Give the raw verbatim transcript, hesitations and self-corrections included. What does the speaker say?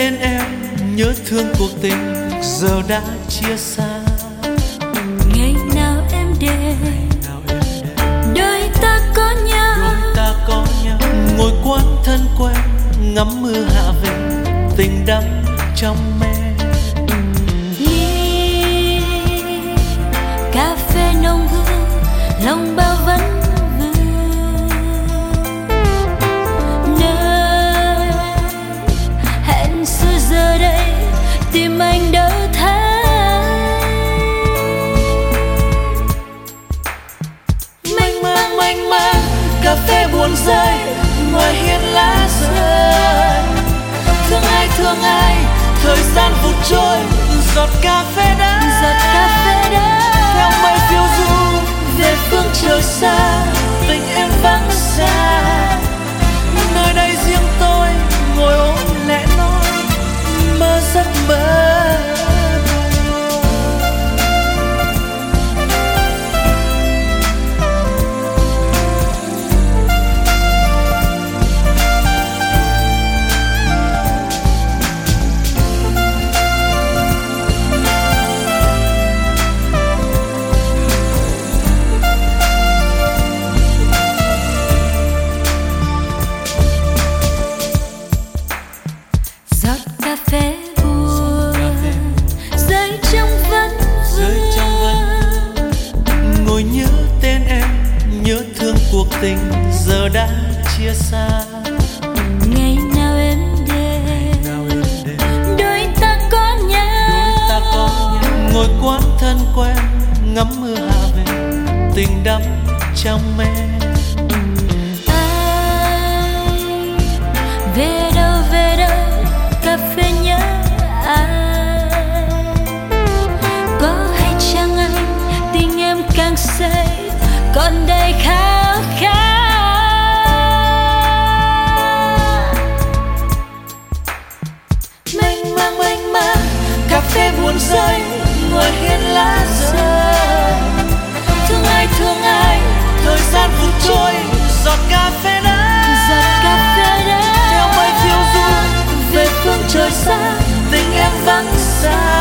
tên em, nhớ thương cuộc tình giờ đã chia xa. Ngày nào em đến đôi ta có nhau, đôi ta có nhau ngồi quán thân quen, ngắm mưa hạ về, tình đắm trong mê. Ly cà phê nồng hương, lòng bao vấn vương, nơi hẹn xưa giờ đây tim anh đỡ thấy. Mênh mang mênh mang cà phê buồn rơi, ngoài hiên lá rơi. Thương ai thương ai, thời gian vụt trôi, giọt cà phê đã, giọt cà phê đã theo mây phiêu du về phương trời xa. Tình em vắng xa, nơi đây riêng tôi ngồi ôm lẽ nói, mơ giấc mơ. giọt cà phê buồn rơi trong vấn Rơi trong vấn ngồi nhớ tên em, nhớ thương cuộc tình giờ đã chia xa. ngày nào em đến đôi ta có nhau, Ta có nhau ngồi quán thân quen, ngắm mưa hạ về, tình đắm trong mê. ai về đâu về đâu cà phê nhớ ai, có hay chăng anh tình em càng say còn đầy khao khát. Mênh mang mênh mang cà phê buồn rơi, ngồi hiên lá rơi. Thương ai thương ai, thời gian vụt trôi, giọt cà phê đã, giọt cà phê đã theo mây phiêu du về phương trời xa. Tình em vắng xa,